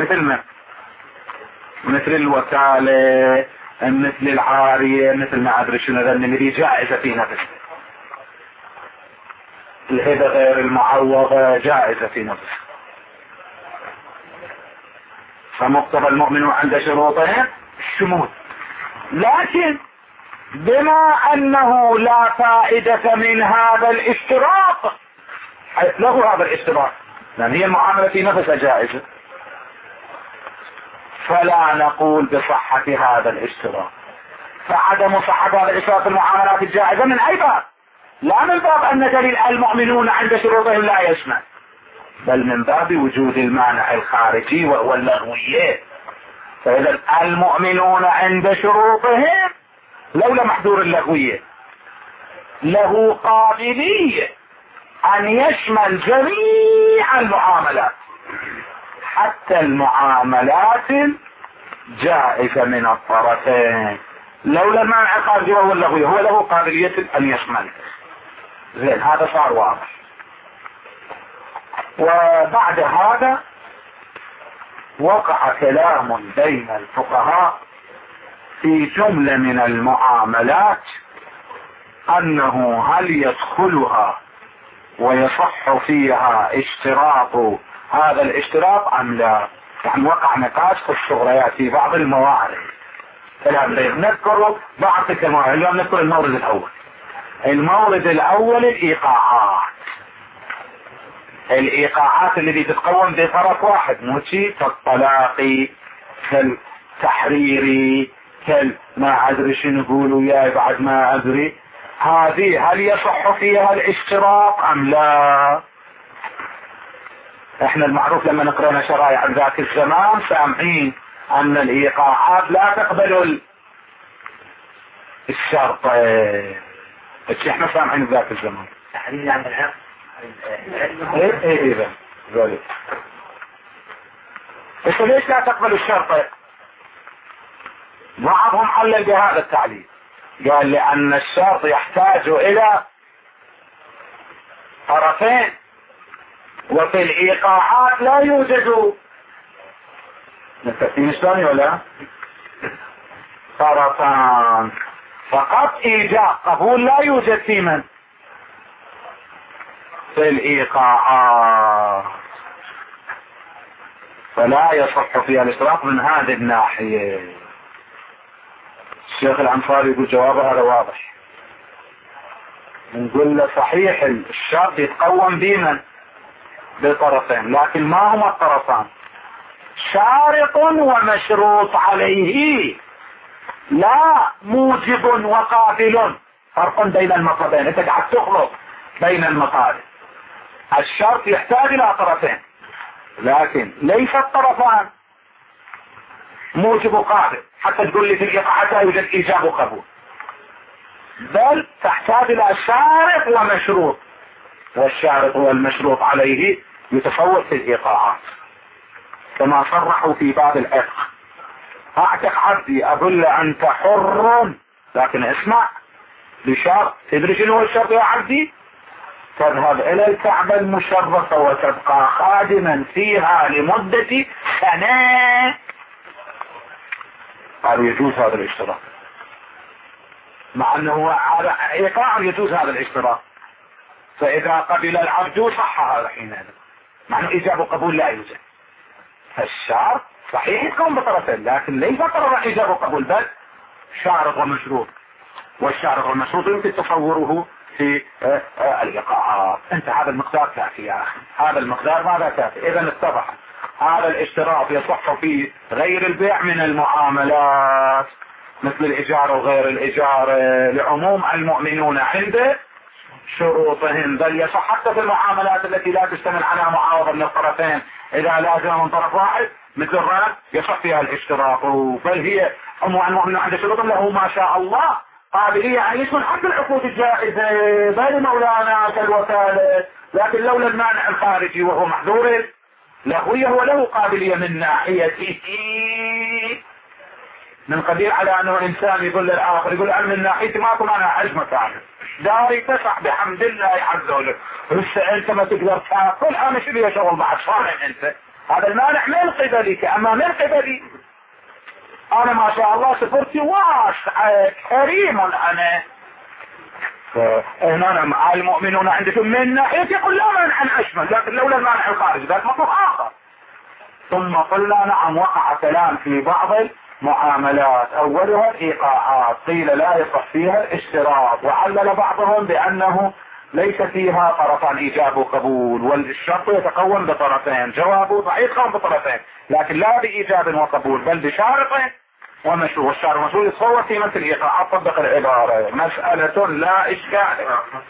مثل الوكالة، مثل العارية، مثل ما أدري شنو ذا الذي جائزة في نفسه. الهبة غير المعوضة جائزة في نفسه. فمقتضى المؤمن عند شروطهم الشمول، لكن بما أنه لا فائدة من هذا الاشتراط حيث له هذا الاشتراط، لأن هي المعاملة في نفسها جائزة، فلا نقول بصحة هذا الاشتراط. فعدم صحة هذا الاشتراط في المعاملات الجائزة من أي باب؟ لا من باب أن دليل المؤمنون عند شروطهم لا يشمل، بل من باب وجود المانع الخارجي وهو اللغوية. فإذا المؤمنون عند شروطهم لولا محذور اللغوية له قابلية أن يشمل جميع المعاملات حتى المعاملات الجائزة من الطرفين. لولا المانع الخارجي وهو اللغوية هو له قابلية أن يشمل. زين هذا صار واضح. وبعد هذا وقع كلام بين الفقهاء في جملة من المعاملات انه هل يدخلها ويصح فيها اشتراط هذا الاشتراط ام لا. يعني وقع نقاش في الصغريات في بعض الموارد. نذكر بعض تلك الموارد. اليوم نذكر المورد الاول. المورد الاول الايقاعات. الايقاعات التي تتقوم بطرف واحد، مو شيء كالطلاق كالتحريري ما ادري شنو نقولوا يا بعد ما ادري. هذه هل يصح فيها الاشتراط ام لا؟ احنا المعروف لما نقرأنا شرائع ذاك الزمان سامعين ان الايقاعات لا تقبل الشرط. احنا سامعين ذاك الزمان تحرير عن العقد. ايه ذلك. بس ليش لا تقبل الشرط؟ بعضهم علل بهذا التعليل، قال لان الشرط يحتاج الى طرفين، وفي الايقاعات لا يوجد نتفين اسلامي ولا طرفان، فقط ايجاب قبول لا يوجد في من في الايقاعات، فلا يصح فيها الاشتراط من هذه الناحية. الشيخ العنصاري يقول جوابه هذا واضح. نقول له صحيح الشرط يتقوم بمن بطرفين، لكن ما هما الطرفان؟ شارط ومشروط عليه، لا موجب وقابل. فرق بين المطلبين، انت قاعد تخلط بين المطالب. الشرط يحتاج الى طرفين، لكن ليس الطرفان موجب وقابل حتى تقول لي في الايقاعات لا يوجد ايجاب وقبول، بل تحتاج الى شارط ومشروط، والشارط والمشروط عليه يتفوت في الايقاعات كما صرحوا في باب العتق. اعتق عبدي اقول له انت حر، لكن اسمع بشرط. تدري شنو هو الشرط يا عبدي؟ تذهب الى الكعبة المشرفة وتبقى خادما فيها لمدة سنة. قالوا يجوز هذا الاشتراط، مع انه على ايقاع يجوز هذا الاشتراط. فاذا قبل العبد صح هذا حينئذ، مع انه ايجاب وقبول لا يوجد. فالشرط صحيح يكون بطرفين، لكن ليس طرف ايجاب وقبول، بل شارط ومشروط. والشارط والمشروط يمكن تصوره في الايقاعات. انت هذا المقدار كافي يا اخي، هذا المقدار ماذا كافي؟ اذا اتضح هذا الاشتراط يصح في غير البيع من المعاملات مثل الاجارة وغير الاجارة، لعموم المؤمنون عند شروطهم. بل يصح حتى في المعاملات التي لا تشتمل على معاوضة من الطرفين، اذا لازم من طرف واحد مثل الرهن يصح فيها الاشتراط. بل هي عموم المؤمنون عند شروطهم له ما شاء الله قابلية ان يكون حتى العقود الجائزة بل مولانا كالوكالة، لكن لولا المانع الخارجي وهو محظور له، هو له قابلية من ناحيته، من قدير على انه انسان يقول للاخر، يقول انا من ناحيتي ماكو مانع عزمك عنه داري تسع بحمد الله عز وجل، هسه انت ما تقدر تاكل انا شو لي شغل بعد صالح انت. هذا المانع من قبلك، اما من قبلي انا ما شاء الله سفرتي واسعة كريم انا. هنا مع المؤمنون عندكم من ناحية يقول لا مانع اشمل، لكن لولا المانع الخارجي ذات مطلب اخر. ثم قلنا نعم وقع كلام في بعض المعاملات، اولها الايقاعات قيل لا يصح فيها الاشتراط، وعلل بعضهم بانه ليس فيها طرفان ايجاب وقبول، والشرط يتقوم بطرفين. جوابه صحيح يتقوم بطرفين، لكن لا بايجاب وقبول بل بشارط ومشروط. والشارط والمشروط يتصور في مثل الايقاعات. طبق العبارة مسألة لا اشكال.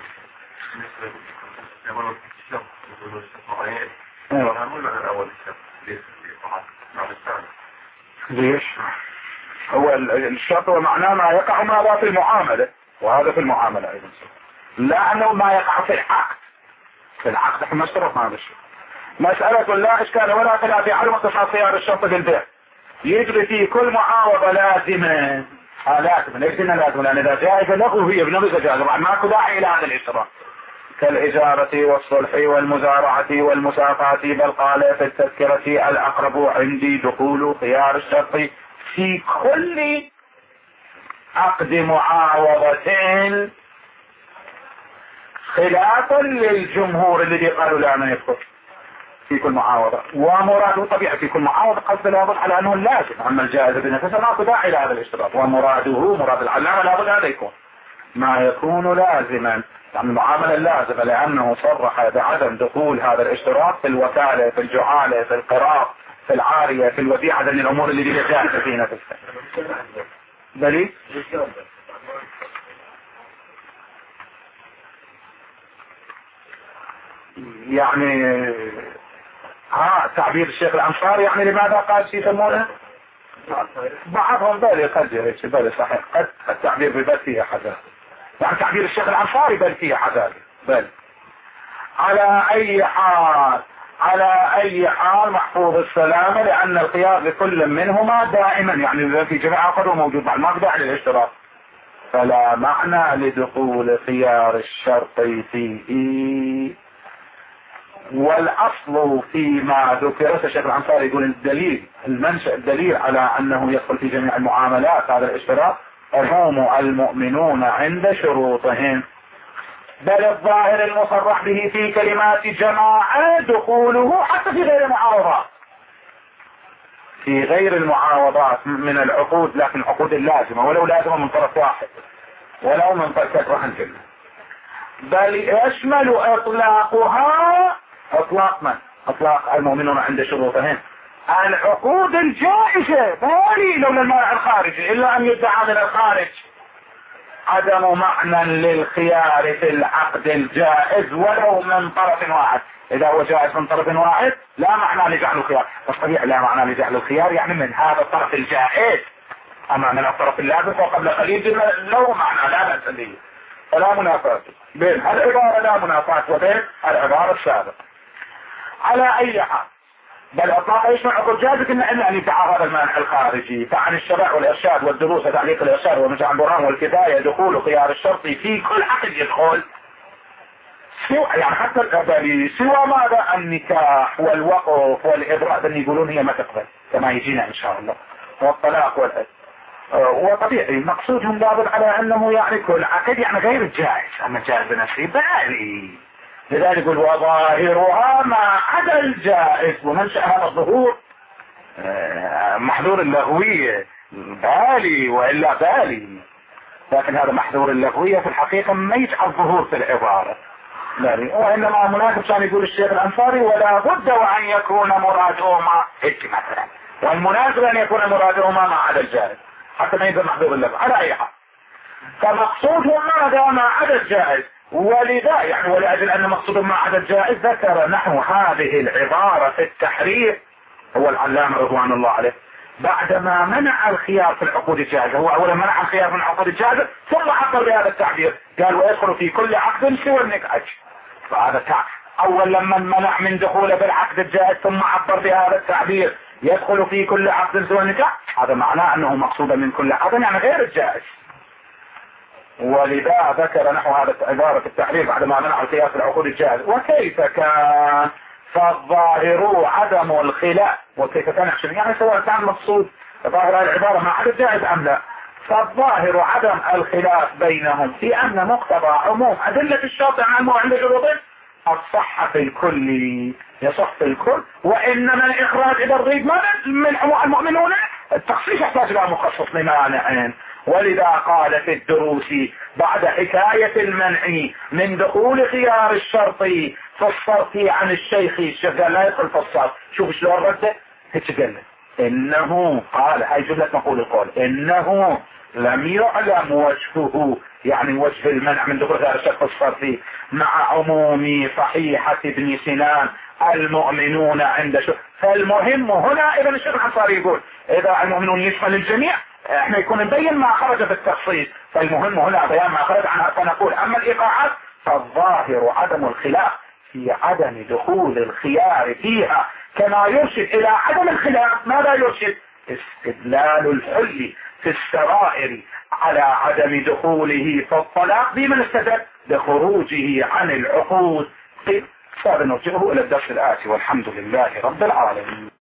ليش؟ هو الشرط ومعناه ما يقع ما في المعاملة، وهذا في المعاملة ايضا، لا انه ما يقع في العقد. في العقد احنا اشترطنا هذا الشيء. مسألة لا اشكال ولا خلاف في علم اختصاص صيغ الشرط بالبيع، يجري في كل معاوضة لازمة. لازم ليس لازم، لان اذا جائزة له هي بنفسها جائزة، ماكو داعي الى هذا الاشتراط. كالإجارة والصلح والمزارعة والمساقات، بل قال في التذكرة الأقرب عندي دخول خيار الشرط في كل عقد معاوضة، خلافا للجمهور الذي قالوا لا ما يدخل في كل معاوضة. ومراده طبيعي في كل معاوضة قصد لابد على أنه لازم، أما الجائز بنفسه ماكو داعي لهذا الاشتراط. ومراده مراد العلامة لابد هذا يكون ما يكون لازما، يعني المعاملة اللازمة، لأنه صرح بعدم دخول هذا الاشتراط في الوكالة، في الجعالة، في القراض، في العارية، في الوديعة، من الأمور اللي هي جاهزة في نفسها. دليل يعني تعبير الشيخ الأنصاري، يعني لماذا قال شيء يسمونه بعضهم بل صحيح قد التعبير بل فيه حذر، يعني تعبير الشيخ الأنصاري بل فيه حذر. بل على أي حال محفوظ السلامة، لأن الخيار لكل منهما دائما، يعني في جميع عقده موجود مع المقدع للاشتراط، فلا معنى لدخول خيار الشرط فيه. والأصل فيما ذكرت الشيخ الأنصاري يقول الدليل المنشأ الدليل على أنه يدخل في جميع المعاملات هذا الاشتراط عموم المؤمنون عند شروطهم، بل الظاهر المصرح به في كلمات جماعة دخوله حتى في غير المعاوضات، في غير المعاوضات من العقود، لكن العقود اللازمة ولو لازمة من طرف واحد ولو من طرف واحد جنة، بل يشمل اطلاقها اطلاق من؟ اطلاق المؤمنون عند شروطهم العقود الجائزة، بالي لولا المانع الخارجي، الا ان يدعى من الخارج عدم معنى للخيار في العقد الجائز ولو من طرف واحد. اذا هو جائز من طرف واحد لا معنى لجعل الخيار، فالطبيعي لا معنى لجعل الخيار يعني من هذا الطرف الجائز، اما من الطرف اللازم وقبل قليل له معنى لا بأس به، فلا منافاة بين العبارة، لا منافاة وبين العبارة السابقة. على اي حال بل اطلاق يشمل عقود جائزة الا ان يدعى هذا المانع الخارجي، فعن الشرع والارشاد والدروس وتعليق الارشاد ومجمع البرهان والكفاية دخول خيار الشرط في كل عقد يدخل سوى، يعني حتى القبلي سوى ماذا؟ النكاح والوقف والإبراء، اللي يقولون هي ما تقبل كما يجينا ان شاء الله، والطلاق والعد. وطبيعي مقصودهم لابد على انه يعني كل عقد يعني غير الجائز، اما الجائز بنفسه بالي، لذلك يقول وظاهرها ما عدا الجائز، ومنشأ هذا الظهور محذور اللغوية بالي والا بالي، لكن هذا محذور اللغوية في الحقيقة ما يجعل ظهور في العبارة بالي، وانما مناسب كان يقول الشيخ الأنصاري ولا بد وان يكون مرادهما مثلا، والمناسب ان يكون مرادهما ما عدا الجائز حتى ما يبقى محذور اللغة. على اي حال فمقصودهم ماذا؟ ما عدا الجائز، ولذا يعني ولأجل أن مقصودهم ما عدا الجائز ذكر نحو هذه العبارة في التحرير هو العلامة رضوان الله عليه بعدما منع الخيار في العقود الجائزة. هو أولا منع الخيار من العقود الجائزة ثم عبر بهذا التعبير قال ويدخل في كل عقد سوى النكاح، فهذا أول لما منع من دخوله بالعقد الجائز ثم عبر بهذا التعبير يدخل في كل عقد سوى النكاح، هذا معناه أنه مقصود من كل عقد يعني غير الجائز، ولذا ذكر نحو هذا العبارة في التحرير بعدما منع الخيار في العقود الجائز. وكيف كان؟ فالظاهر عدم الخلاف، وكيف كان يعني سواء كان مقصود ظاهر العبارة ما عدا الجائز أم لا، فالظاهر عدم الخلاف بينهم في أن مقتضى عموم أدلة الشرط عن الموعد عند شروطه الصح في الكل، يصح في الكل، وإنما الإخراج إذا الريب من المؤمنون التخصيص يحتاج إلى مخصص لمانعين. ولذا قال في الدروس بعد حكاية المنع من دخول خيار الشرط في الصرف عن الشيخ قال لا يدخل في الصرف، شوف شلون رده قال انه قال هاي جملة نقول القول انه لم يعلم وجهه، يعني وجه المنع من دخول خيار الشرط في الصرف مع عموم صحيحة ابن سنان المؤمنون عند فالمهم هنا اذا الشيخ الأنصاري يقول اذا المؤمنون يشمل الجميع احنا يكون نبين ما خرج بالتخصيص، فالمهم هنا بيان ما خرج عنها، فنقول اما الايقاعات فالظاهر عدم الخلاف في عدم دخول الخيار فيها كما يرشد الى عدم الخلاف. ماذا يرشد؟ استدلال الحل في السرائر على عدم دخوله في الطلاق بمن استدل بخروجه عن العقود. طيب، نرجعه الى الدرس الآتي، والحمد لله رب العالمين.